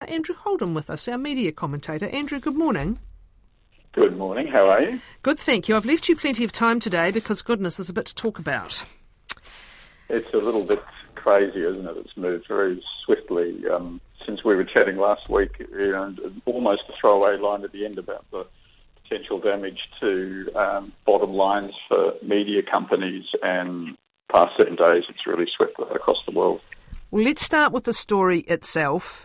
Andrew Holden with us, our media commentator. Andrew, good morning. Good morning, how are you? Good, thank you. I've left you plenty of time today because, goodness, there's a bit to talk about. It's a little bit crazy, isn't it? It's moved very swiftly. Since we were chatting last week, almost a throwaway line at the end about the potential damage to bottom lines for media companies, and past 7 days it's really swept across the world. Well, let's start with the story itself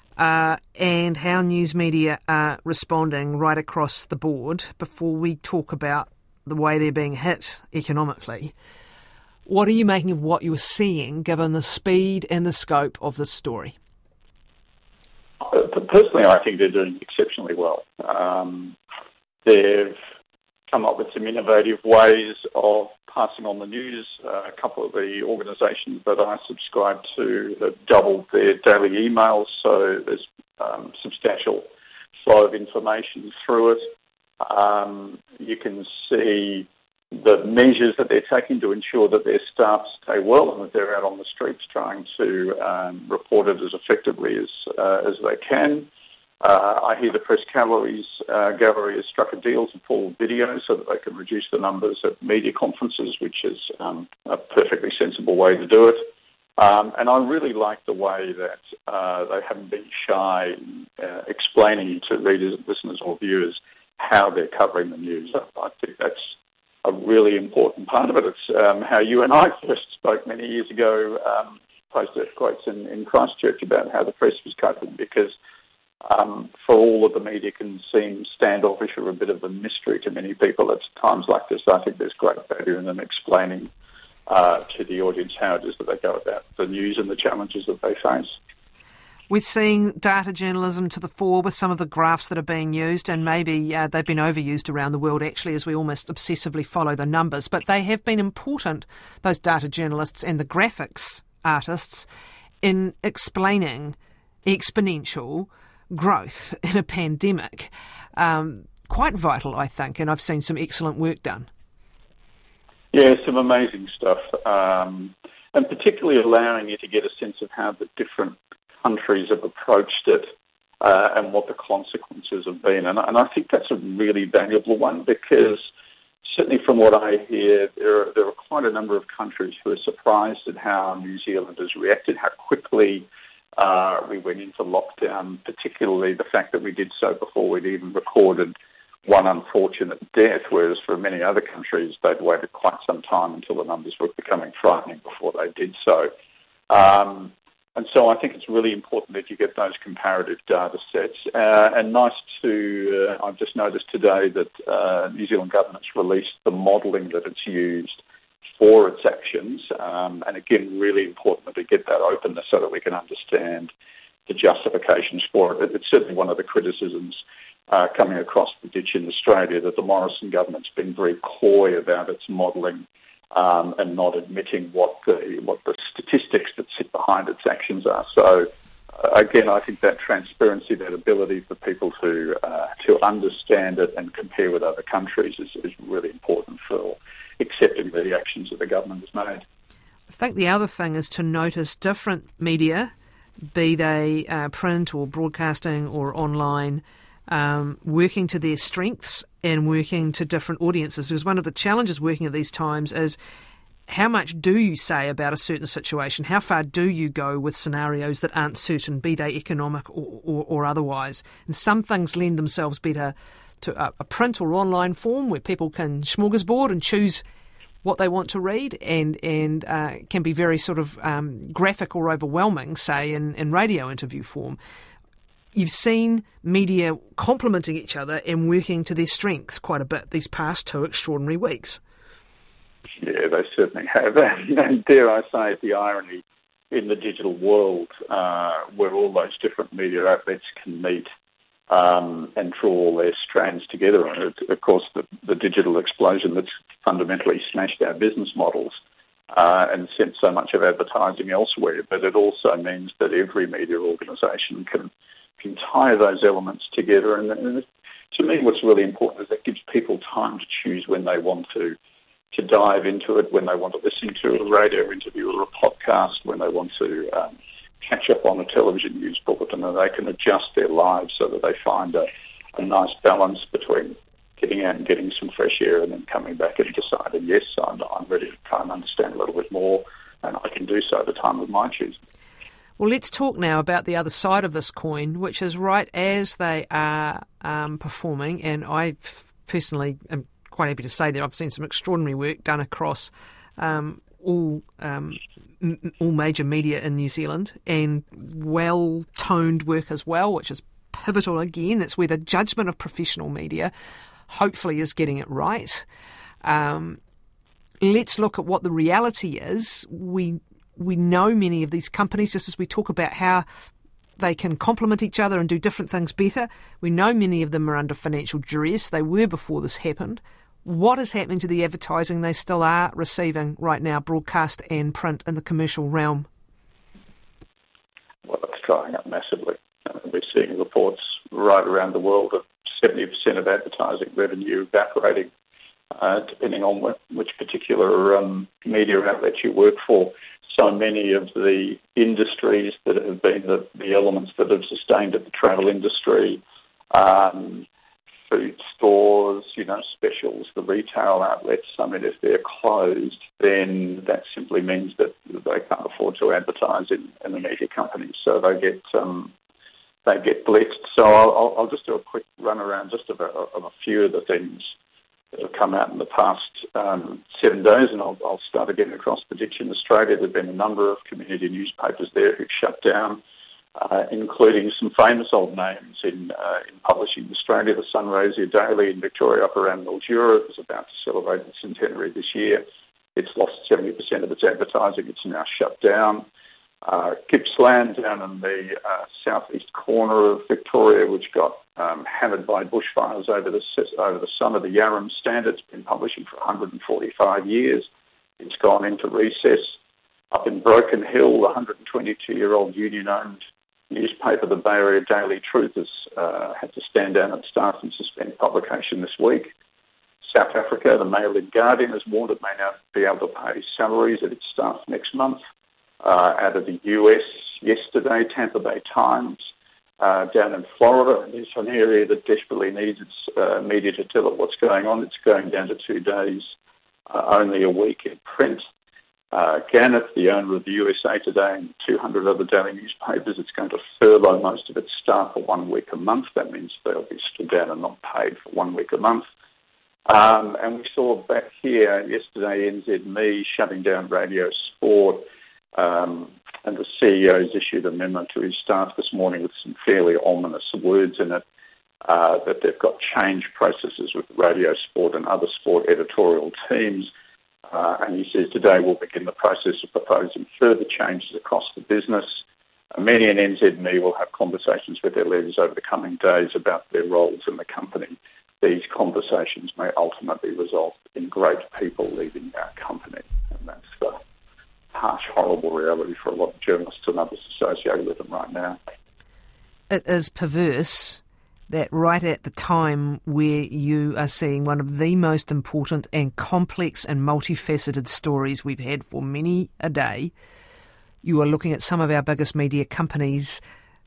and how news media are responding right across the board before we talk about the way they're being hit economically. What are you making of what you're seeing, given the speed and the scope of the story? Personally, I think they're doing exceptionally well. They've come up with some innovative ways of passing on the news. A couple of the organisations that I subscribe to have doubled their daily emails, so there's substantial flow of information through it. You can see the measures that they're taking to ensure that their staff stay well and that they're out on the streets trying to report it as effectively as they can. I hear the press gallery has struck a deal to pull video so that they can reduce the numbers at media conferences, which is a perfectly sensible way to do it. And I really like the way that they haven't been shy in explaining to readers, listeners or viewers how they're covering the news. I think that's a really important part of it. It's how you and I first spoke many years ago, posted quotes in Christchurch about how the press was coping, because for all of the media can seem standoffish or a bit of a mystery to many people at times like this, I think there's great value in them explaining to the audience how it is that they go about the news and the challenges that they face. We're seeing data journalism to the fore with some of the graphs that are being used, and maybe they've been overused around the world actually as we almost obsessively follow the numbers, but they have been important, those data journalists and the graphics artists, in explaining exponential growth in a pandemic. Quite vital, I think, and I've seen some excellent work done. Yeah, some amazing stuff, and particularly allowing you to get a sense of how the different countries have approached it and what the consequences have been. And I think that's a really valuable one, because certainly from what I hear, there are quite a number of countries who are surprised at how New Zealand has reacted, how quickly we went into lockdown, particularly the fact that we did so before we'd even recorded one unfortunate death, whereas for many other countries they'd waited quite some time until the numbers were becoming frightening before they did so. And so I think it's really important that you get those comparative data sets. And nice to, I've just noticed today that New Zealand government's released the modelling that it's used for its actions. And again, really important to get that openness so that we can understand the justifications for it. It's certainly one of the criticisms coming across the ditch in Australia, that the Morrison government's been very coy about its modelling and not admitting what the statistics that sit behind its actions are. So, again, I think that transparency, that ability for people to understand it and compare with other countries is really important for accepting the actions that the government has made. I think the other thing is to notice different media, be they print or broadcasting or online, working to their strengths and working to different audiences. Because one of the challenges working at these times is how much do you say about a certain situation? How far do you go with scenarios that aren't certain, be they economic or otherwise? And some things lend themselves better to a print or online form where people can smorgasbord and choose what they want to read, and can be very sort of graphic or overwhelming, say, in radio interview form. You've seen media complementing each other and working to their strengths quite a bit these past 2 extraordinary weeks. Yeah, they certainly have. And dare I say, the irony in the digital world, where all those different media outlets can meet and draw all their strands together. And of course, the digital explosion that's fundamentally smashed our business models and sent so much of advertising elsewhere. But it also means that every media organisation can tie those elements together. And to me, what's really important is that gives people time to choose when they want to dive into it, when they want to listen to a radio interview or a podcast, when they want to catch up on a television news bulletin, and they can adjust their lives so that they find a nice balance between getting out and getting some fresh air and then coming back and deciding, yes, I'm ready to try and understand a little bit more, and I can do so at a time of my choosing. Well, let's talk now about the other side of this coin, which is right as they are performing, and I personally am quite happy to say that I've seen some extraordinary work done across all major media in New Zealand, and well-toned work as well, which is pivotal again. That's where the judgment of professional media hopefully is getting it right. Let's look at what the reality is. We know many of these companies, just as we talk about how they can complement each other and do different things better. We know many of them are under financial duress. They were before this happened. What is happening to the advertising they still are receiving right now, broadcast and print, in the commercial realm? Well, it's drying up massively. We're seeing reports right around the world of 70% of advertising revenue evaporating, depending on which particular media outlet you work for. So many of the industries that have been the elements that have sustained it, the travel industry, food stores, specials, the retail outlets, if they're closed, then that simply means that they can't afford to advertise in the media companies. So they get blitzed. So I'll just do a quick run around just of a few of the things that have come out in the past 7 days, and I'll start again across the ditch in Australia. There have been a number of community newspapers there who've shut down, including some famous old names in publishing in Australia. The Sunraysia Daily in Victoria up around Mildura is about to celebrate its centenary this year. It's lost 70% of its advertising. It's now shut down. Gippsland down in the southeast corner of Victoria, which got hammered by bushfires over the summer. The Yarram Standard's been publishing for 145 years. It's gone into recess. Up in Broken Hill, the 122-year-old union-owned newspaper, the Bay Area Daily Truth, has had to stand down its staff and suspend publication this week. South Africa, the Mail and Guardian has warned it may not be able to pay salaries of its staff next month. Out of the US yesterday, Tampa Bay Times, down in Florida, it's an area that desperately needs its media to tell it what's going on. It's going down to 2 days, only a week in print. Gannett, the owner of the USA Today and 200 other daily newspapers, it's going to furlough most of its staff for 1 week a month. That means they'll be stood down and not paid for 1 week a month. And we saw back here yesterday NZME shutting down Radio Sport, and the CEO's issued a memo to his staff this morning with some fairly ominous words in it, that they've got change processes with Radio Sport and other sport editorial teams. And he says, today we'll begin the process of proposing further changes across the business. Many in NZME will have conversations with their leaders over the coming days about their roles in the company. These conversations may ultimately result in great people leaving our company. And that's the harsh, horrible reality for a lot of journalists and others associated with them right now. It is perverse that right at the time where you are seeing one of the most important and complex and multifaceted stories we've had for many a day, you are looking at some of our biggest media companies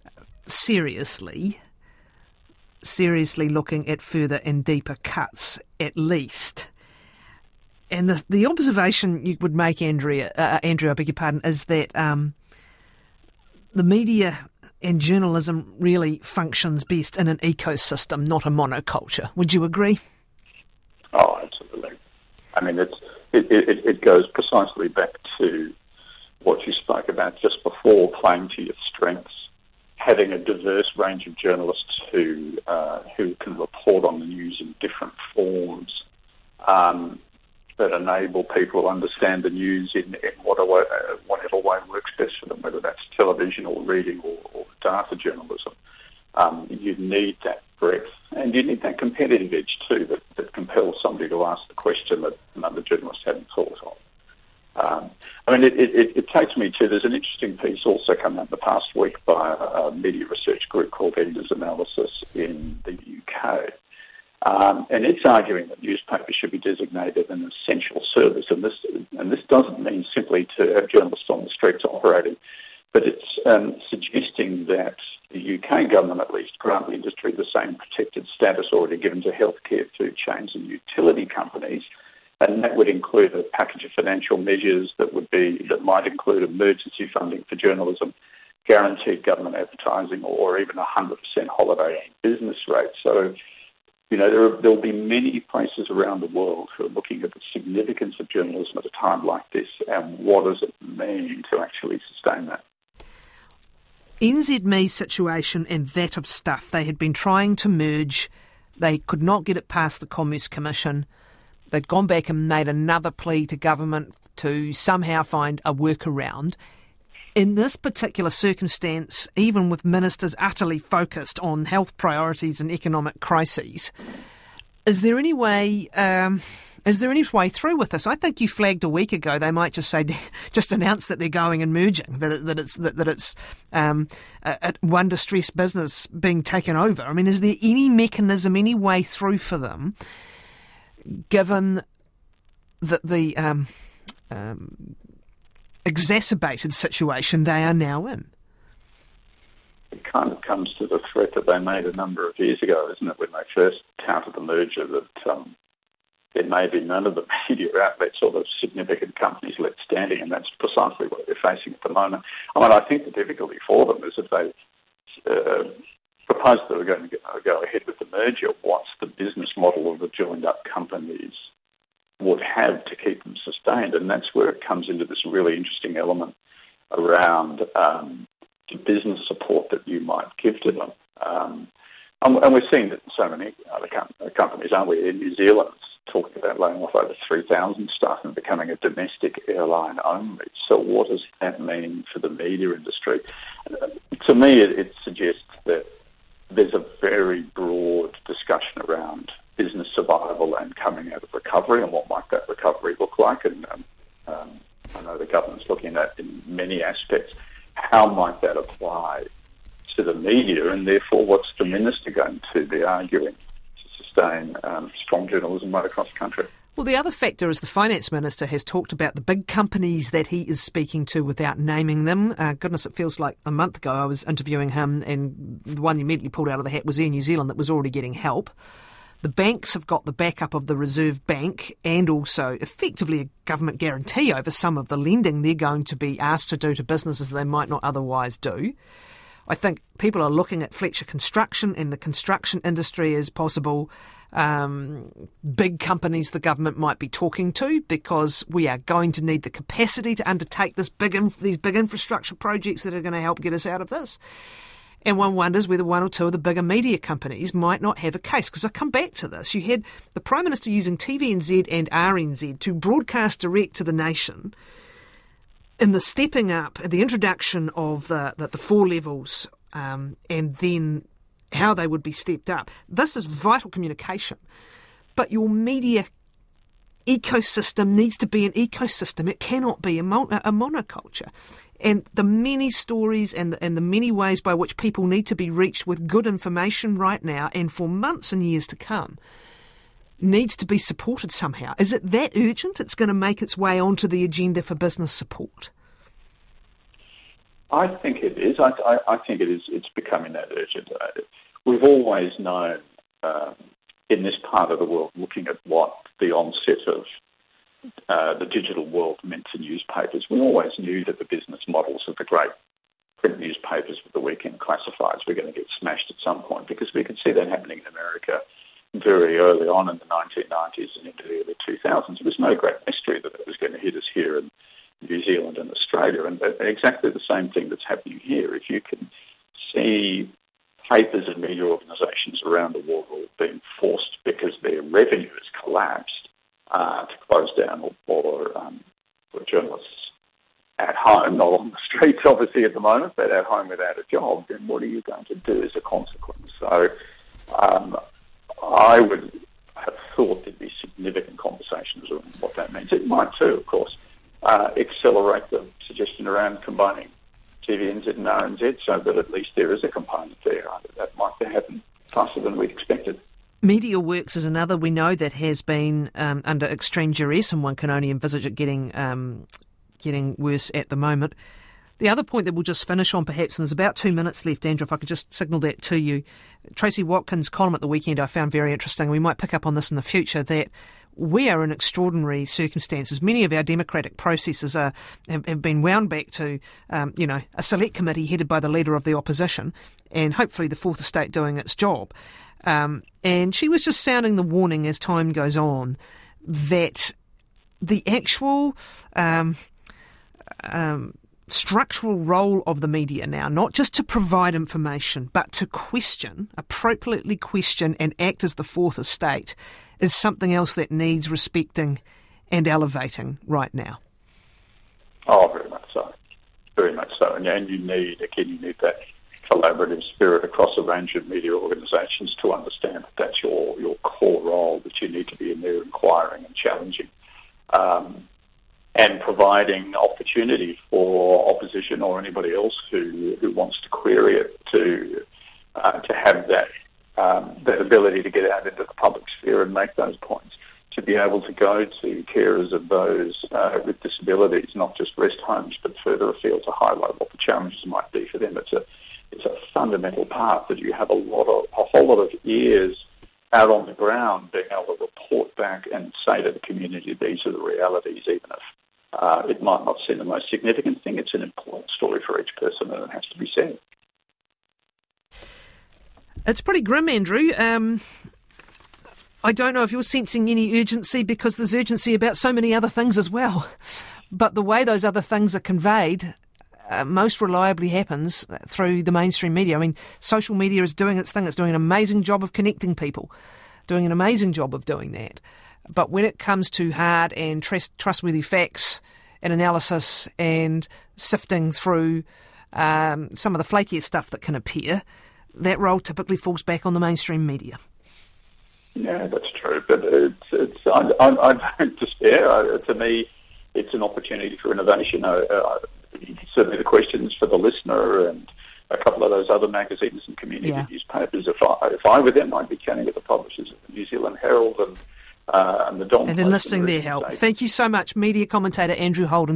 seriously looking at further and deeper cuts, at least. And the observation you would make, Andrew, I beg your pardon, is that the media and journalism really functions best in an ecosystem, not a monoculture. Would you agree? Oh, absolutely. I mean, it goes precisely back to what you spoke about just before, playing to your strengths, having a diverse range of journalists who can report on the news in different forms, that enable people to understand the news in whatever way works best for them, whether that's television or reading or data journalism. You need that breadth, and you need that competitive edge too that compels somebody to ask the question that another journalist hadn't thought of. It takes me to, there's an interesting piece also come out the past week by a media research group called Enders Analysis in the UK. And it's arguing that newspapers should be designated an essential service, and this doesn't mean simply to have journalists on the streets operating. but it's suggesting that the UK government at least grant the industry the same protected status already given to healthcare, food chains and utility companies. And that would include a package of financial measures that might include emergency funding for journalism, guaranteed government advertising, or even 100% holiday business rate. So, there'll be many places around the world who are looking at the significance of journalism at a time like this and what does it mean to actually sustain that. NZME's situation and that of Stuff, they had been trying to merge. They could not get it past the Commerce Commission. They'd gone back and made another plea to government to somehow find a workaround. In this particular circumstance, even with ministers utterly focused on health priorities and economic crises, is there any way through with this? I think you flagged a week ago they might just announce that they're going and merging, that it's one distressed business being taken over. I mean, is there any mechanism, any way through for them, given that the exacerbated situation they are now in? It kind of comes to the threat that they made a number of years ago, isn't it, when they first touted the merger, that there may be none of the media outlets or the significant companies left standing, and that's precisely what they're facing at the moment. I mean, I think the difficulty for them is if they proposed that they're going to go ahead with the merger, what's the business model of the joined-up companies would have to keep them sustained? And that's where it comes into this really interesting element around the business support that you might give to them. And we're seeing that in so many other companies, aren't we? In New Zealand, talking about laying off over 3,000 staff and becoming a domestic airline only. So what does that mean for the media industry? To me, it suggests that there's a very broad discussion around business survival and coming out of recovery and what might that recovery look like. And I know the government's looking at in many aspects how might that apply to the media, and therefore what's the minister going to be arguing to sustain strong journalism right across the country? Well, the other factor is the Finance Minister has talked about the big companies that he is speaking to without naming them. Goodness, it feels like a month ago I was interviewing him and the one he immediately pulled out of the hat was Air New Zealand that was already getting help. The banks have got the backup of the Reserve Bank and also effectively a government guarantee over some of the lending they're going to be asked to do to businesses they might not otherwise do. I think people are looking at Fletcher Construction and the construction industry as possible big companies the government might be talking to, because we are going to need the capacity to undertake these big infrastructure projects that are going to help get us out of this. And one wonders whether one or two of the bigger media companies might not have a case. Because I come back to this. You had the Prime Minister using TVNZ and RNZ to broadcast direct to the nation in the stepping up, the introduction of the 4 levels and then how they would be stepped up. This is vital communication. But your media ecosystem needs to be an ecosystem. It cannot be a monoculture. And the many stories and the many ways by which people need to be reached with good information right now and for months and years to come needs to be supported somehow. Is it that urgent it's going to make its way onto the agenda for business support? I think it is. I think it is. It's becoming that urgent. We've always known in this part of the world, looking at what the onset of the digital world meant to newspapers, we always knew that the business models of the great print newspapers with the weekend classifieds were going to get smashed at some point, because we could see that happening in America very early on in the 1990s and into the early 2000s. It was no great mystery that it was going to hit us here in New Zealand and Australia, and exactly the same thing that's happening here. If you can see papers and media organisations around the world being forced because their revenue has collapsed to close down or journalists at home, not on the streets obviously at the moment, but at home without a job, then what are you going to do as a consequence? So I would have thought there'd be significant conversations around what that means. It might too, of course, accelerate the suggestion around combining TVNZ and RNZ so that at least there is a component there. That might happen faster than we'd expected. MediaWorks is another we know that has been under extreme duress, and one can only envisage it getting worse at the moment. The other point that we'll just finish on perhaps, and there's about 2 minutes left, Andrew, if I could just signal that to you. Tracy Watkins' column at the weekend I found very interesting. We might pick up on this in the future, that we are in extraordinary circumstances. Many of our democratic processes have been wound back to, a select committee headed by the leader of the opposition, and hopefully the Fourth Estate doing its job. And she was just sounding the warning as time goes on that the actual structural role of the media now, not just to provide information, but to appropriately question and act as the Fourth Estate, is something else that needs respecting and elevating right now. Oh, very much so. Very much so. And you need that collaborative spirit across a range of media organisations to understand that that's your core role, that you need to be in there inquiring and challenging, and providing opportunity for opposition or anybody else who wants to query it to have that ability to get out into the public sphere and make those points, to be able to go to carers of those with disabilities, not just rest homes, but further afield, to highlight what the challenges might be for them. It's a fundamental part that you have a whole lot of ears out on the ground being able to report back and say to the community, these are the realities, even if it might not seem the most significant thing. It's an important story for each person, and it has to be said. It's pretty grim, Andrew. I don't know if you're sensing any urgency, because there's urgency about so many other things as well. But the way those other things are conveyed most reliably happens through the mainstream media. I mean, social media is doing its thing. It's doing an amazing job of connecting people, doing an amazing job of doing that. But when it comes to hard and trustworthy facts and analysis and sifting through some of the flakier stuff that can appear, that role typically falls back on the mainstream media. Yeah, that's true. But I don't despair. To me, it's an opportunity for innovation. Certainly the questions for the listener and a couple of those other magazines and community newspapers. If I were them, I'd be counting with the publishers of the New Zealand Herald and the Don. And enlisting their help. Thank you so much, media commentator Andrew Holden.